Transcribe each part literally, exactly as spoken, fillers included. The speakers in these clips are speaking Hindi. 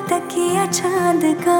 तकिया चांद का।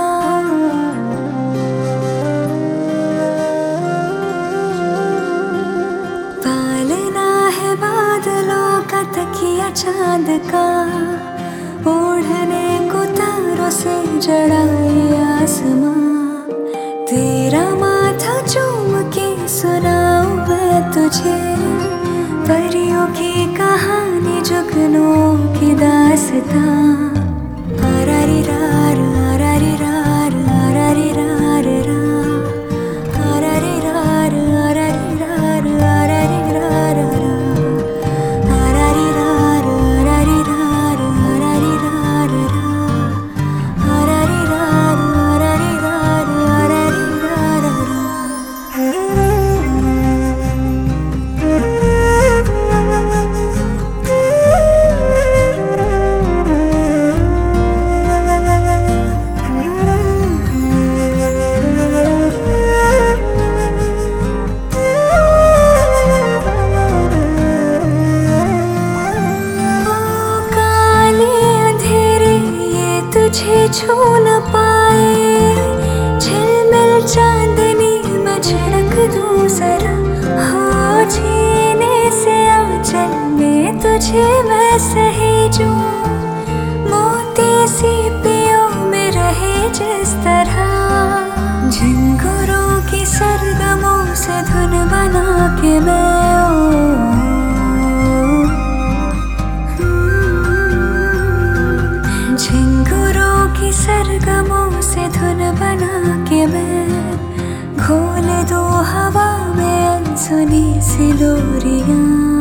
पालना है बादलों का तकिया चांद का, ओढ़ने को तारों से जड़ाए आसमां। तेरा माथा चूम के सुनाऊं मैं तुझे, परियों की कहानी जुगनों की दास्तां। आरारी रार आरारी रार आरारी रार रा, आरारी रार आरारी रार आरारी रार रा, आरारी रार आरारी रार आरारी रार रा, आरारी रार आरारी रार आरारी रार रा। तुझे छू न पाए, झिलमिल चांदनी में झिड़क दूं जरा। हो जीने से आंचल में तुझे मैं सहेजूं, मोती सी पियों में रहे जिस तरह। झिंगुरों की सरगमों से धुन बना के मैं सरगमों से धुन बना के मैं घोल दूं हवा में अनसुनी सी लोरियां।